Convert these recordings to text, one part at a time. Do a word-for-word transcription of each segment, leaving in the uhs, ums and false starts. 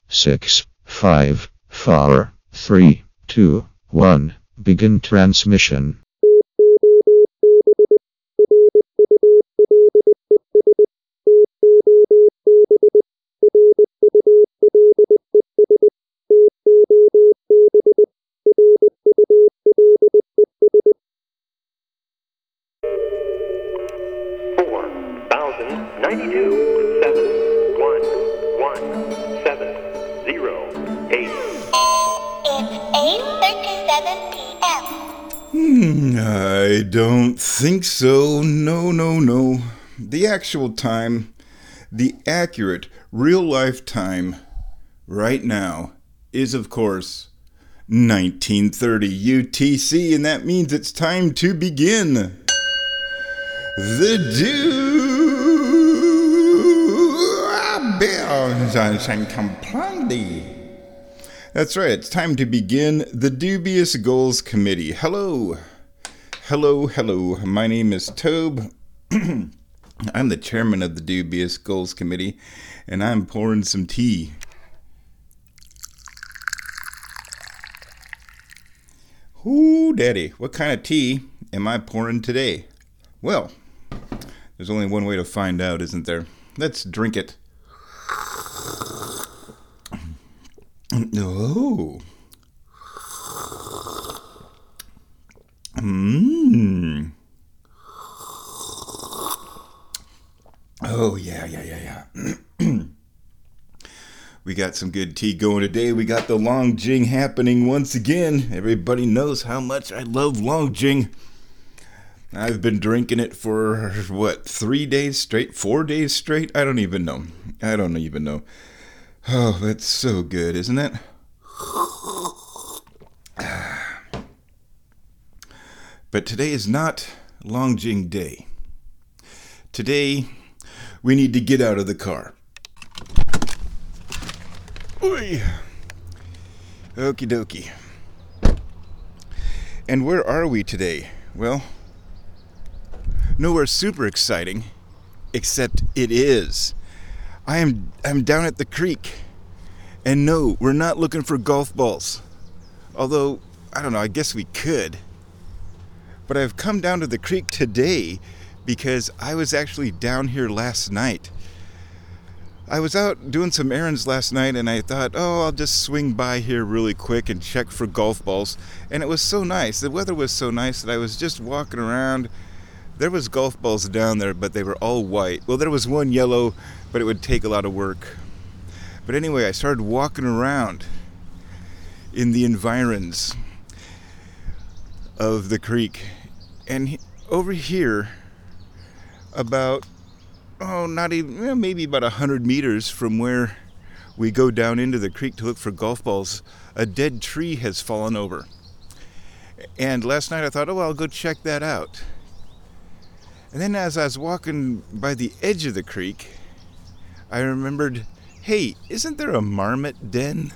six, five, four, three, two, one. Begin transmission. ninety-two, seven, one, one, seven, zero, eight. It's eight thirty-seven p.m. Hmm, I don't think so. No, no, no. The actual time, the accurate, real-life time, right now, is, of course, nineteen thirty U T C, and that means it's time to begin the do That's right, it's time to begin the Dubious Goals Committee. Hello, hello, hello. My name is Tobe. I'm the chairman of the Dubious Goals Committee, and I'm pouring some tea. Ooh, daddy, what kind of tea am I pouring today? Well, there's only one way to find out, isn't there? Let's drink it. Oh. Mmm. Oh, yeah, yeah, yeah, yeah. We got some good tea going today. We got the Long Jing happening once again. Everybody knows how much I love Long Jing. I've been drinking it for, what, three days straight? Four days straight? I don't even know. I don't even know. Oh, that's so good, isn't it? But today is not Long Jing Day. Today, we need to get out of the car. Oy. Okie dokie. And where are we today? Well, nowhere super exciting, except it is. I am I'm down at the creek. And no, we're not looking for golf balls. Although, I don't know, I guess we could. But I've come down to the creek today because I was actually down here last night. I was out doing some errands last night and I thought, oh, I'll just swing by here really quick and check for golf balls. And it was so nice. The weather was so nice that I was just walking around. There was golf balls down there, but they were all white. Well, there was one yellow, but it would take a lot of work. But anyway, I started walking around in the environs of the creek. And over here, about, oh, not even, well, maybe about one hundred meters from where we go down into the creek to look for golf balls, a dead tree has fallen over. And last night I thought, oh, I'll go check that out. And then as I was walking by the edge of the creek, I remembered, hey, isn't there a marmot den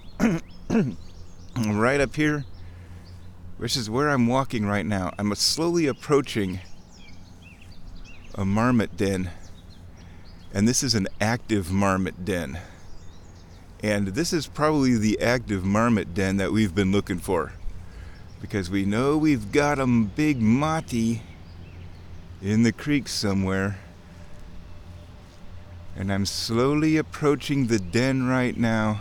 right up here? Which is where I'm walking right now. I'm slowly approaching a marmot den. And this is an active marmot den. And this is probably the active marmot den that we've been looking for. Because we know we've got a big mati in the creek somewhere. And I'm slowly approaching the den right now.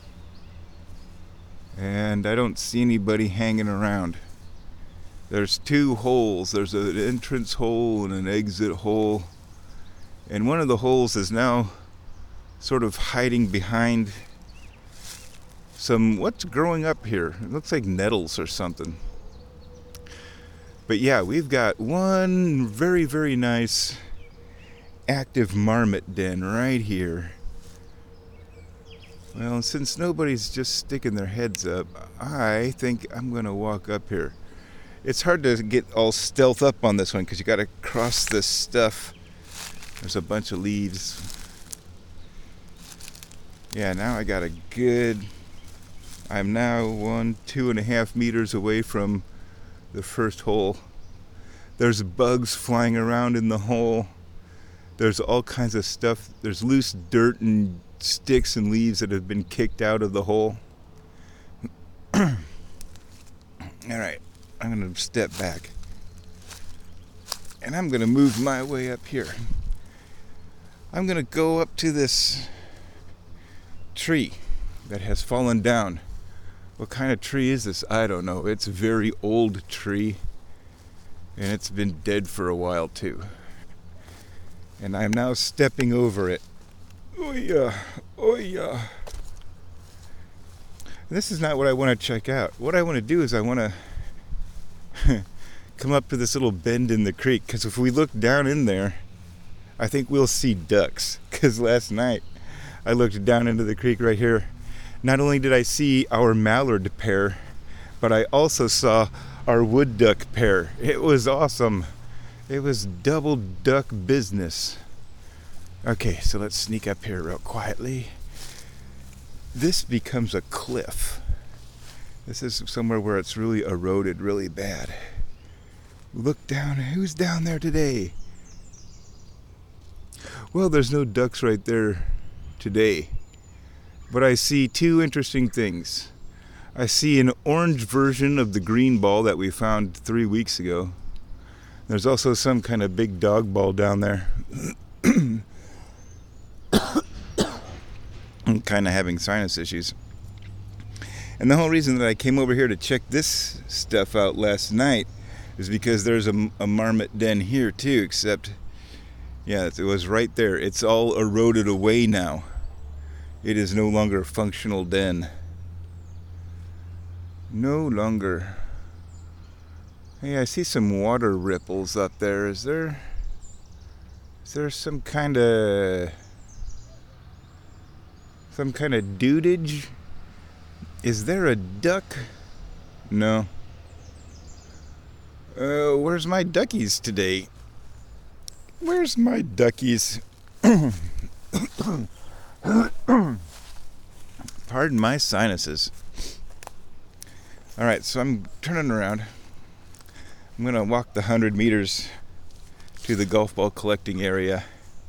And I don't see anybody hanging around. There's two holes. There's an entrance hole and an exit hole. And one of the holes is now sort of hiding behind some, what's growing up here? It looks like nettles or something. But yeah, we've got one very, very nice active marmot den right here. Well, since nobody's just sticking their heads up, I think I'm going to walk up here. It's hard to get all stealth up on this one because you got to cross this stuff. There's a bunch of leaves. Yeah, now I got a good... I'm now one, two and a half meters away from the first hole. There's bugs flying around in the hole. There's all kinds of stuff. There's loose dirt and sticks and leaves that have been kicked out of the hole. All right, I'm going to step back. And I'm going to move my way up here. I'm going to go up to this tree that has fallen down. What kind of tree is this? I don't know. It's a very old tree. And it's been dead for a while too. And I'm now stepping over it. Oh yeah, oh yeah. This is not what I want to check out. What I want to do is I want to come up to this little bend in the creek, because if we look down in there, I think we'll see ducks. Because last night I looked down into the creek right here. Not only did I see our mallard pair, but I also saw our wood duck pair. It was awesome. It was double duck business. Okay, so let's sneak up here real quietly. This becomes a cliff. This is somewhere where it's really eroded really bad. Look down. Who's down there today? Well, there's no ducks right there today. But I see two interesting things. I see an orange version of the green ball that we found three weeks ago. There's also some kind of big dog ball down there. I'm kind of having sinus issues. And the whole reason that I came over here to check this stuff out last night is because there's a, a marmot den here too, except, yeah, it was right there. It's all eroded away now. It is no longer a functional den. No longer. Hey, I see some water ripples up there. Is there... Is there some kind of... Some kind of dudage? Is there a duck? No. Uh, where's my duckies today? Where's my duckies? Pardon my sinuses. Alright, so I'm turning around. I'm going to walk the hundred meters to the golf ball collecting area.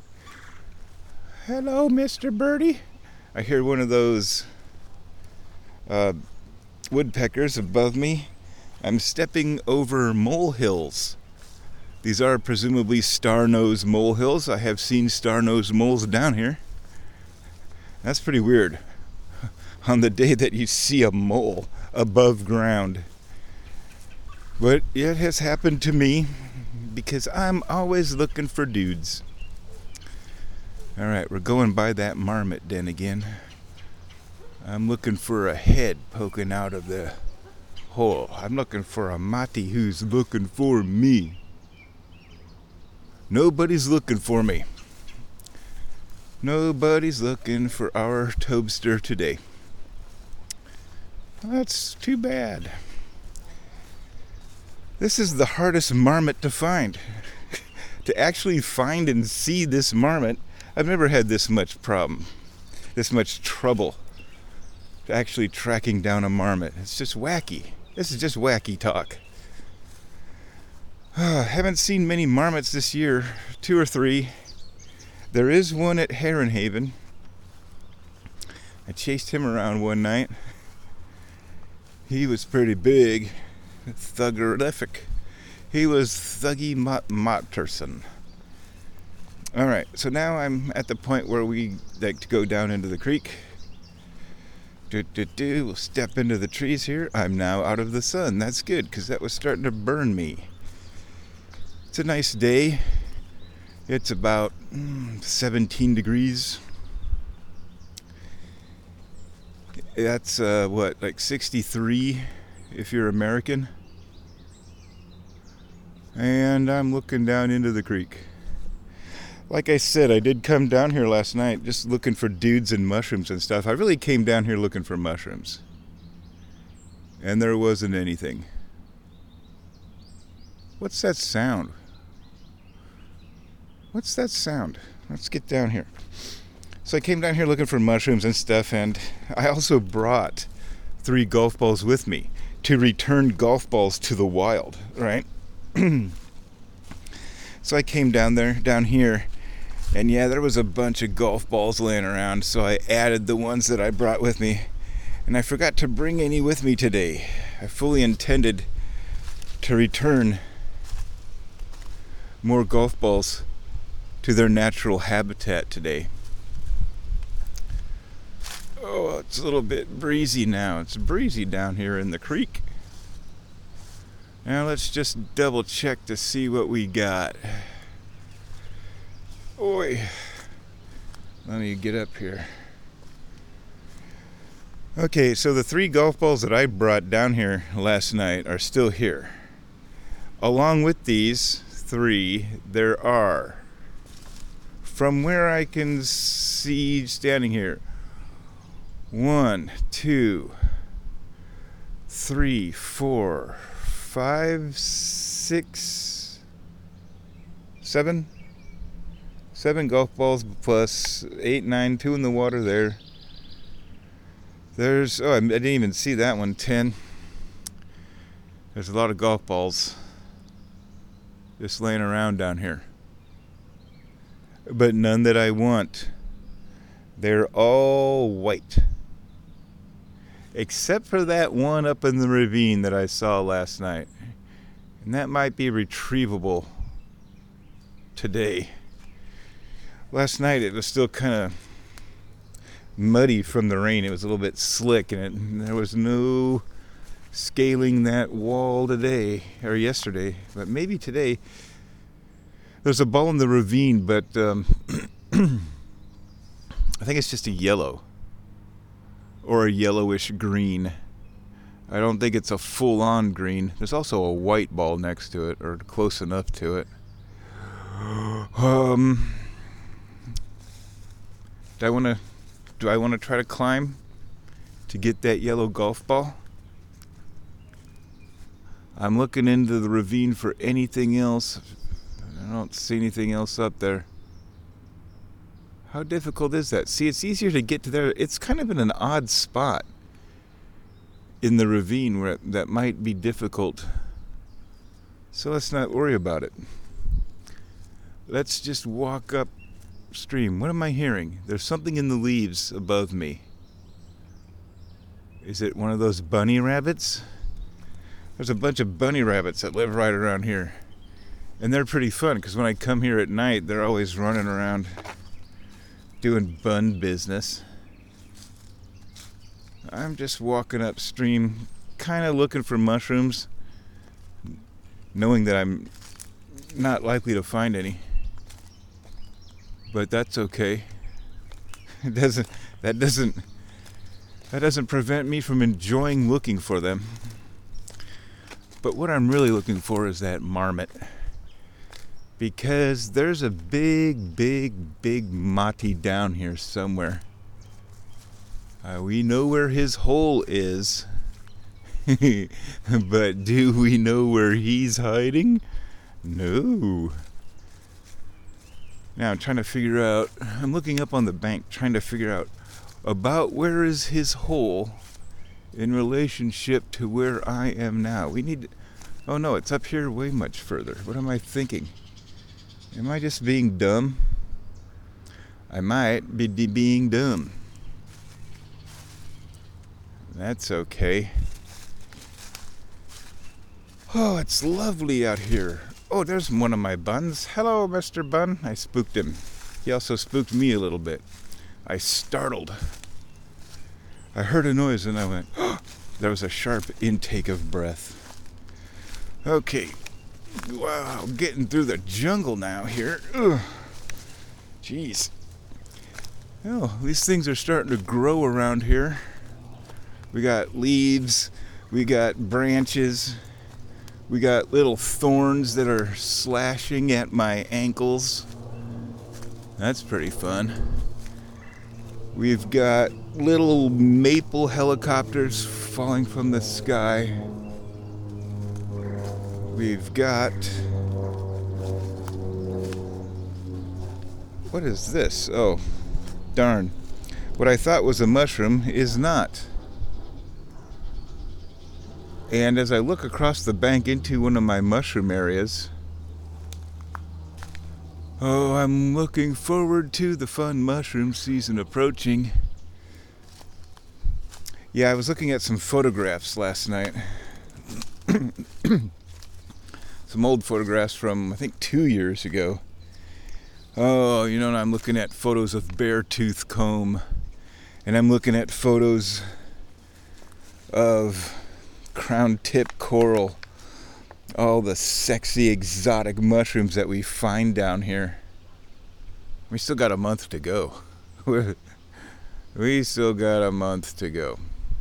Hello, Mister Birdie. I hear one of those uh, woodpeckers above me. I'm stepping over molehills. These are presumably star-nosed molehills. I have seen star-nosed moles down here. That's pretty weird. On the day that you see a mole above ground. But it has happened to me because I'm always looking for dudes. Alright, we're going by that marmot den again. I'm looking for a head poking out of the hole. I'm looking for a mati who's looking for me. Nobody's looking for me. Nobody's looking for our Tobster today. That's too bad. This is the hardest marmot to find. To actually find and see this marmot, I've never had this much problem, this much trouble to actually tracking down a marmot. It's just wacky. This is just wacky talk. Uh, haven't seen many marmots this year, two or three. There is one at Heron Haven. I chased him around one night. He was pretty big, thuggerific. He was Thuggy Mot Motterson. All right, so now I'm at the point where we like to go down into the creek. Do, do, do. We'll step into the trees here. I'm now out of the sun. That's good, because that was starting to burn me. It's a nice day. It's about mm, seventeen degrees. That's, uh, what, like sixty-three if you're American. And I'm looking down into the creek. Like I said, I did come down here last night just looking for dudes and mushrooms and stuff. I really came down here looking for mushrooms. And there wasn't anything. What's that sound? What's that sound? Let's get down here. So I came down here looking for mushrooms and stuff, and I also brought three golf balls with me to return golf balls to the wild, right? So I came down there, down here, And yeah, there was a bunch of golf balls laying around, so I added the ones that I brought with me. And I forgot to bring any with me today. I fully intended to return more golf balls to their natural habitat today. Oh, it's a little bit breezy now. It's breezy down here in the creek. Now let's just double check to see what we got. Oi. Let me get up here. Okay, so the three golf balls that I brought down here last night are still here. Along with these three, there are, from where I can see standing here, one, two, three, four, five, six, seven, seven golf balls plus eight, nine, two in the water there. There's, oh, I didn't even see that one, ten. There's a lot of golf balls just laying around down here. But none that I want. They're all white. Except for that one up in the ravine that I saw last night. And that might be retrievable today. Last night it was still kind of muddy from the rain. It was a little bit slick, and it, there was no scaling that wall today or yesterday, but maybe today. There's a ball in the ravine, but um, I think it's just a yellow or a yellowish green. I don't think it's a full-on green. There's also a white ball next to it, or close enough to it. Um, do I want to? Do I want to try to climb to get that yellow golf ball? I'm looking into the ravine for anything else. I don't see anything else up there. How difficult is that? See, it's easier to get to there. It's kind of in an odd spot in the ravine where it, that might be difficult. So let's not worry about it. Let's just walk upstream. What am I hearing? There's something in the leaves above me. Is it one of those bunny rabbits? There's a bunch of bunny rabbits that live right around here. And they're pretty fun, because when I come here at night, they're always running around doing bun business. I'm just walking upstream, kind of looking for mushrooms, knowing that I'm not likely to find any. But that's okay. It doesn't, that doesn't, that doesn't prevent me from enjoying looking for them. But what I'm really looking for is that marmot. Because there's a big, big, big mati down here somewhere. Uh, we know where his hole is. But do we know where he's hiding? No. Now I'm trying to figure out, I'm looking up on the bank trying to figure out about where is his hole in relationship to where I am now. We need, oh no, it's up here way much further. What am I thinking? Am I just being dumb? I might be de- being dumb. That's okay. Oh, it's lovely out here. Oh, there's one of my buns. Hello, Mister Bun. I spooked him. He also spooked me a little bit. I startled. I heard a noise and I went, oh, there was a sharp intake of breath. Okay. Wow, getting through the jungle now here. Ugh. Jeez. Oh, these things are starting to grow around here. We got leaves, we got branches, we got little thorns that are slashing at my ankles. That's pretty fun. We've got little maple helicopters falling from the sky. We've got, what is this? Oh, darn. What I thought was a mushroom is not. And as I look across the bank into one of my mushroom areas, Oh, I'm looking forward to the fun mushroom season approaching. Yeah, I was looking at some photographs last night. Some old photographs from, I think, two years ago. Oh, you know, and I'm looking at photos of bear-tooth comb. And I'm looking at photos of crown-tip coral. All the sexy exotic mushrooms that we find down here. We still got a month to go. We still got a month to go.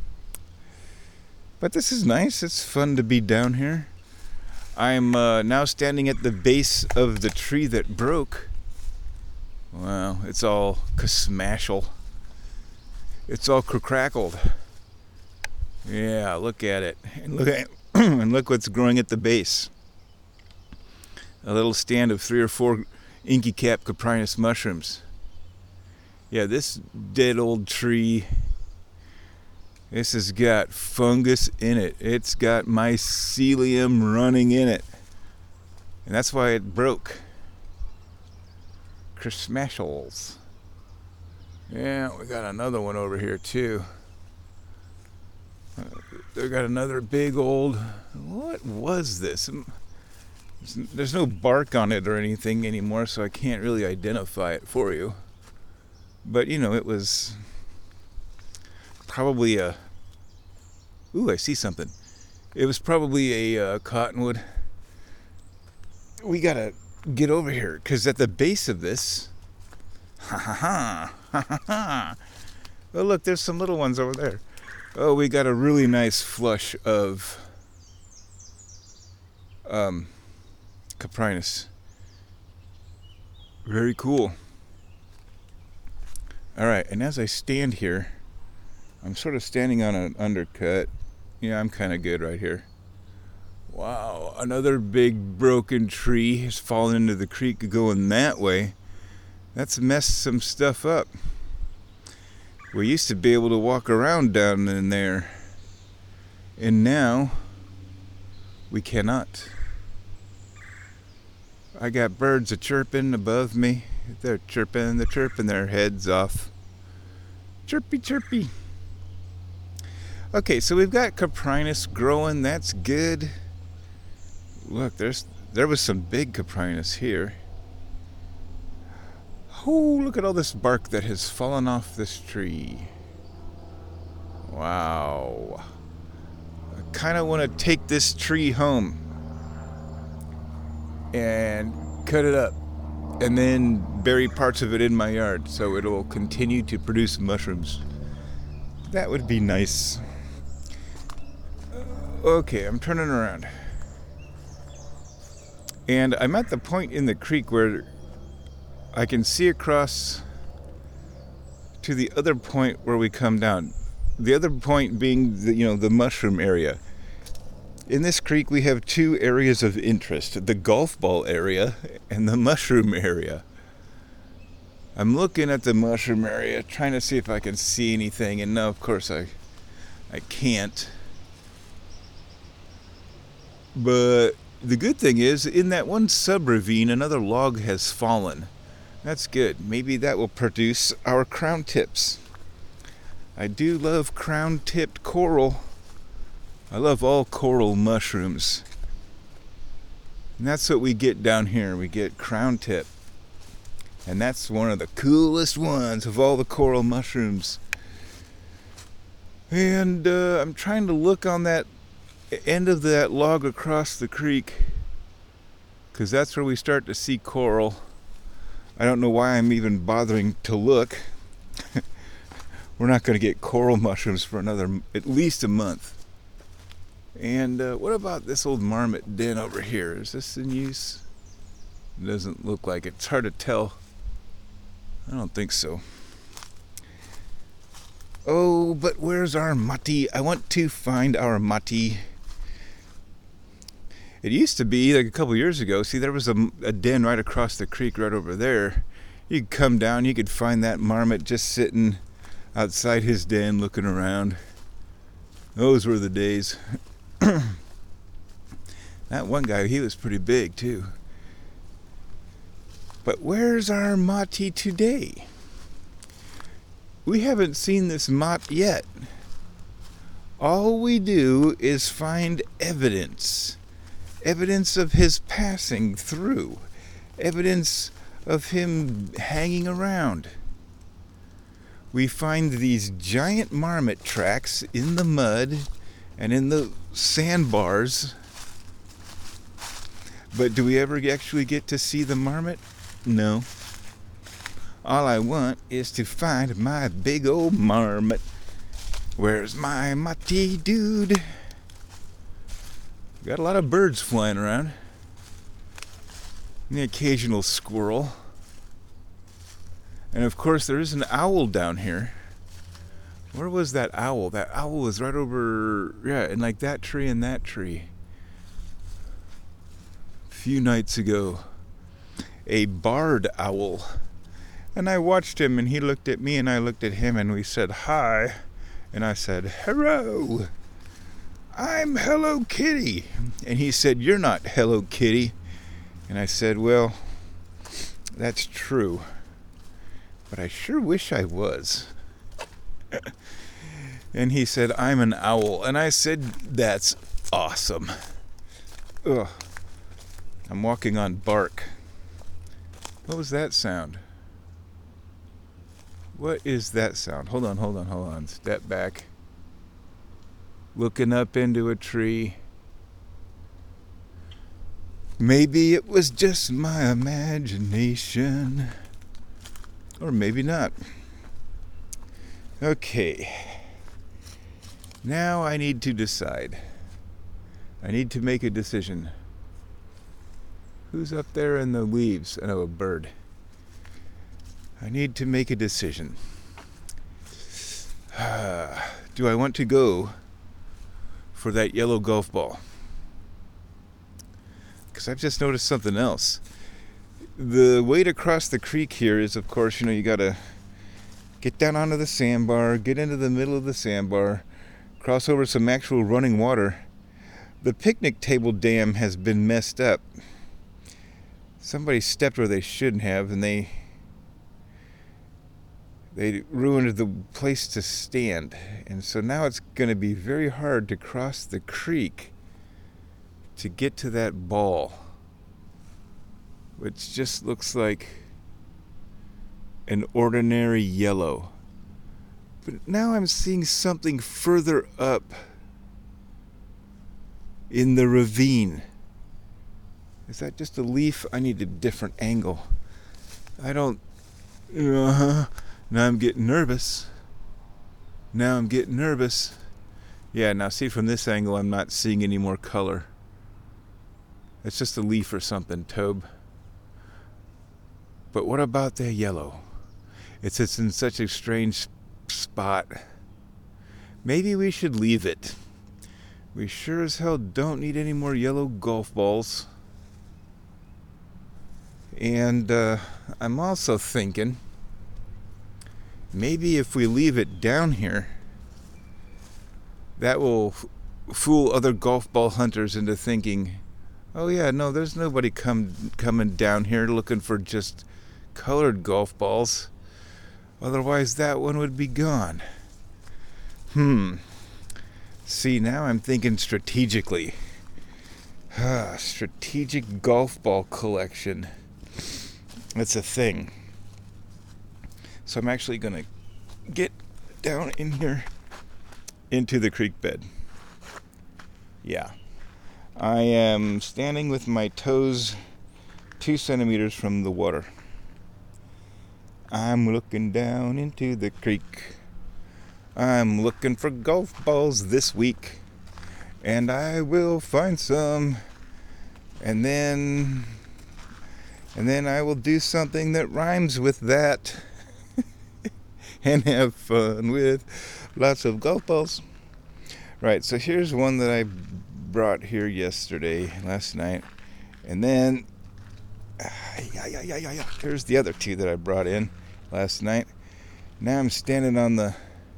But this is nice. It's fun to be down here. I'm uh, now standing at the base of the tree that broke. Wow, it's all kasmashal. It's all crackled. Yeah, look at it. And look at and look what's growing at the base. A little stand of three or four inky cap coprinus mushrooms. Yeah, this dead old tree, this has got fungus in it. It's got mycelium running in it. And that's why it broke. Christmashals. Yeah, we got another one over here too. Uh, they got another big old, what was this? There's no bark on it or anything anymore, so I can't really identify it for you. But, you know, it was probably a, ooh, I see something. It was probably a uh, cottonwood. We gotta get over here, because at the base of this, ha ha ha, ha ha ha. Oh, look, there's some little ones over there. Oh, we got a really nice flush of um, coprinus. Very cool. All right, and as I stand here, I'm sort of standing on an undercut. Yeah, I'm kind of good right here. Wow, another big broken tree has fallen into the creek going that way. That's messed some stuff up. We used to be able to walk around down in there, and now we cannot. I got birds a chirping above me. They're chirping, they're chirping their heads off. Chirpy, chirpy. Okay, so we've got coprinus growing. That's good. Look, there's there was some big coprinus here. Oh, look at all this bark that has fallen off this tree. Wow. I kind of want to take this tree home and cut it up and then bury parts of it in my yard so it will continue to produce mushrooms. That would be nice. Okay, I'm turning around. And I'm at the point in the creek where I can see across to the other point where we come down. The other point being the, you know, the mushroom area. In this creek we have two areas of interest, the golf ball area and the mushroom area. I'm looking at the mushroom area, trying to see if I can see anything, and no, of course I I can't. But the good thing is, in that one sub-ravine, another log has fallen. That's good. Maybe that will produce our crown tips. I do love crown-tipped coral. I love all coral mushrooms. And that's what we get down here. We get crown tip. And that's one of the coolest ones of all the coral mushrooms. And uh, I'm trying to look on that end of that log across the creek, because that's where we start to see coral. I don't know why I'm even bothering to look. We're not going to get coral mushrooms for another, at least a month. And uh, what about this old marmot den over here? Is this in use? It doesn't look like it. It's hard to tell. I don't think so. Oh, but where's our mati? I want to find our mati. It used to be, like a couple years ago, see, there was a, a den right across the creek right over there. You could come down, you could find that marmot just sitting outside his den looking around. Those were the days. That one guy, he was pretty big too. But where's our Mati today? We haven't seen this Mott yet. All we do is find evidence. Evidence of his passing through. Evidence of him hanging around. We find these giant marmot tracks in the mud and in the sandbars. But do we ever actually get to see the marmot? No. All I want is to find my big old marmot. Where's my Mati dude? Got a lot of birds flying around. And the occasional squirrel. And of course there is an owl down here. Where was that owl? That owl was right over, yeah, in like that tree and that tree. A few nights ago. A barred owl. And I watched him and he looked at me and I looked at him and we said hi. And I said, hello. I'm Hello Kitty. And he said, you're not Hello Kitty. And I said, well, that's true. But I sure wish I was. And he said, I'm an owl. And I said, that's awesome. Ugh. I'm walking on bark. What was that sound? What is that sound? Hold on, hold on, hold on. Step back. Looking up into a tree. Maybe it was just my imagination. Or maybe not. Okay. Now I need to decide. I need to make a decision. Who's up there in the leaves? I know, a bird. I need to make a decision. Uh, do I want to go for that yellow golf ball? Because I've just noticed something else. The way to cross the creek here is, of course, you know, you gotta get down onto the sandbar, get into the middle of the sandbar, cross over some actual running water. The picnic table dam has been messed up. Somebody stepped where they shouldn't have, and they they ruined the place to stand. And so now it's going to be very hard to cross the creek to get to that ball, which just looks like an ordinary yellow. But now I'm seeing something further up in the ravine. Is that just a leaf? I need a different angle. I don't... Uh-huh. Now I'm getting nervous. Now I'm getting nervous. Yeah, now see, from this angle I'm not seeing any more color. It's just a leaf or something, Tobe. But what about the yellow? It's, it's in such a strange spot. Maybe we should leave it. We sure as hell don't need any more yellow golf balls. And uh, I'm also thinking, maybe if we leave it down here, that will f- fool other golf ball hunters into thinking, oh yeah, no, there's nobody come coming down here looking for just colored golf balls. Otherwise that one would be gone. Hmm. See, now I'm thinking strategically. Ah, strategic golf ball collection. That's a thing. So I'm actually going to get down in here into the creek bed. Yeah. I am standing with my toes two centimeters from the water. I'm looking down into the creek. I'm looking for golf balls this week. And I will find some. And then... And then I will do something that rhymes with that. And have fun with lots of golf balls. Right, so here's one that I brought here yesterday, last night. And then... Yeah, yeah, yeah, yeah, yeah. Here's the other two that I brought in last night. Now I'm standing on the...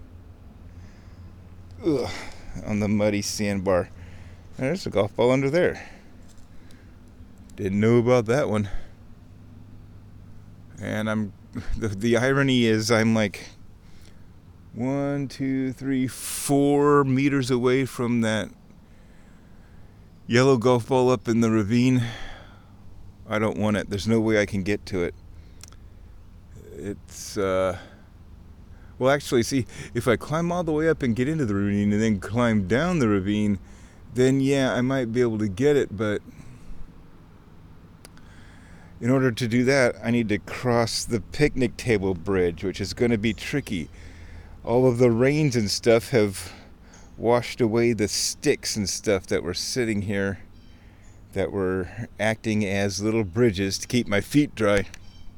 Ugh, on the muddy sandbar. There's a golf ball under there. Didn't know about that one. And I'm the, the irony is I'm like one, two, three, four meters away from that yellow golf ball up in the ravine. I don't want it. There's no way I can get to it. It's, uh... Well, actually, see, if I climb all the way up and get into the ravine and then climb down the ravine, then yeah, I might be able to get it, but in order to do that, I need to cross the picnic table bridge, which is going to be tricky. All of the rains and stuff have washed away the sticks and stuff that were sitting here that were acting as little bridges to keep my feet dry.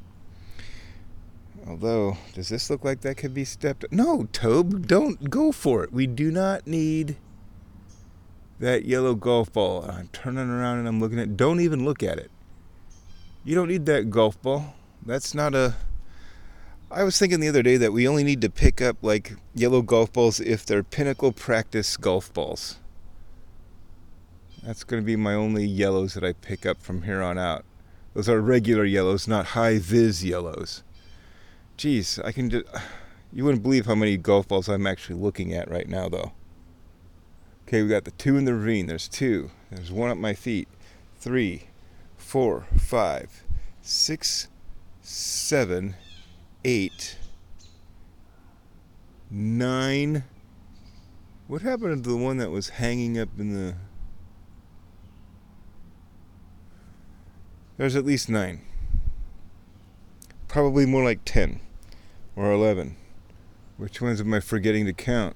Although, does this look like that could be stepped? No, Tobe, don't go for it. We do not need that yellow golf ball. I'm turning around and I'm looking at it. Don't even look at it. You don't need that golf ball. That's not a... I was thinking the other day that we only need to pick up like yellow golf balls if they're Pinnacle practice golf balls. That's going to be my only yellows that I pick up from here on out. Those are regular yellows, not high-vis yellows. Jeez, I can just... You wouldn't believe how many golf balls I'm actually looking at right now, though. Okay, we got the two in the ravine. There's two. There's one at my feet. Three, four, five, six, seven, eight, nine. What happened to the one that was hanging up in the... There's at least nine. Probably more like ten or eleven. Which ones am I forgetting to count?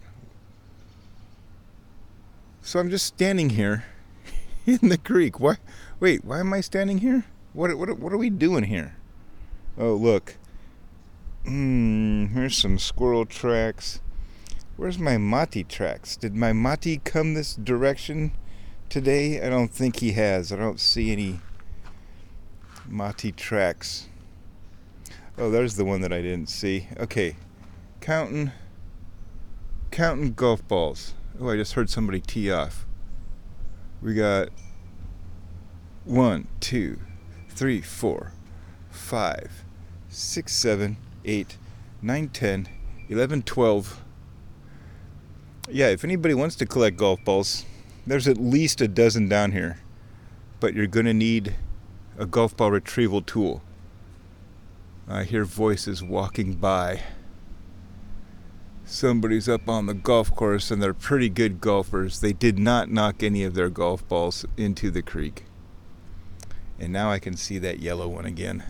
So I'm just standing here in the creek. Why? Wait, why am I standing here? What what what are we doing here? Oh, look. Hmm, here's some squirrel tracks. Where's my Mati tracks? Did my Mati come this direction today? I don't think he has. I don't see any Mati tracks. Oh, there's the one that I didn't see. Okay. Counting counting golf balls. Oh, I just heard somebody tee off. We got one, two, three, four, five, six, seven, eight, nine, ten, eleven, twelve. Yeah, if anybody wants to collect golf balls, there's at least a dozen down here. But you're going to need a golf ball retrieval tool. I hear voices walking by. Somebody's up on the golf course and they're pretty good golfers. They did not knock any of their golf balls into the creek. And now I can see that yellow one again.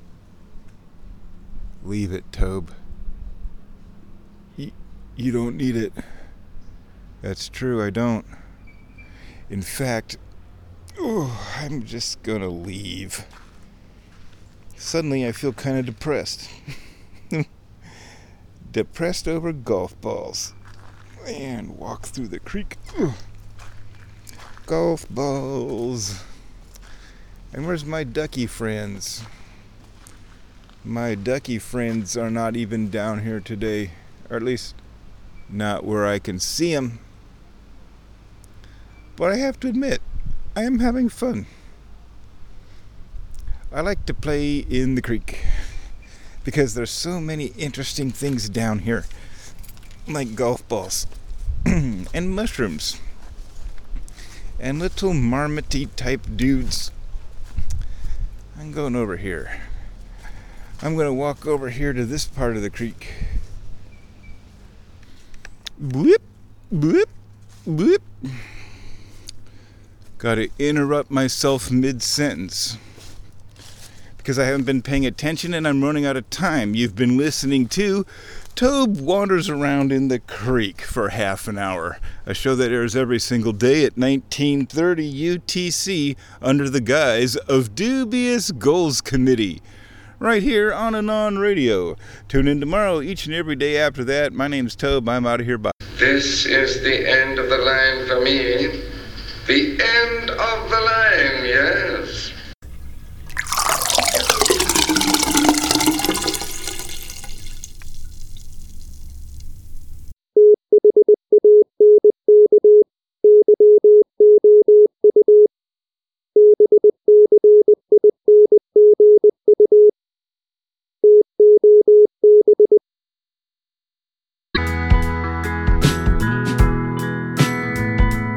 Leave it, Tobe. You, you don't need it. That's true, I don't. In fact, oh, I'm just gonna leave. Suddenly I feel kind of depressed. Depressed over golf balls. And walk through the creek. Ugh. Golf balls. And where's my ducky friends? My ducky friends are not even down here today. Or at least, not where I can see them. But I have to admit, I am having fun. I like to play in the creek because there's so many interesting things down here, like golf balls and mushrooms and little marmotty type dudes. I'm going over here. I'm going to walk over here to this part of the creek. Bloop, bloop, bloop. Got to interrupt myself mid-sentence because I haven't been paying attention and I'm running out of time. You've been listening to Tobe Wanders Around in the Creek for half an hour, a show that airs every single day at nineteen thirty U T C under the guise of Dubious Goals Committee, right here on Anon Radio. Tune in tomorrow, each and every day after that. My name's Tobe. I'm out of here. Bye. This is the end of the line for me. The end of the line, yes.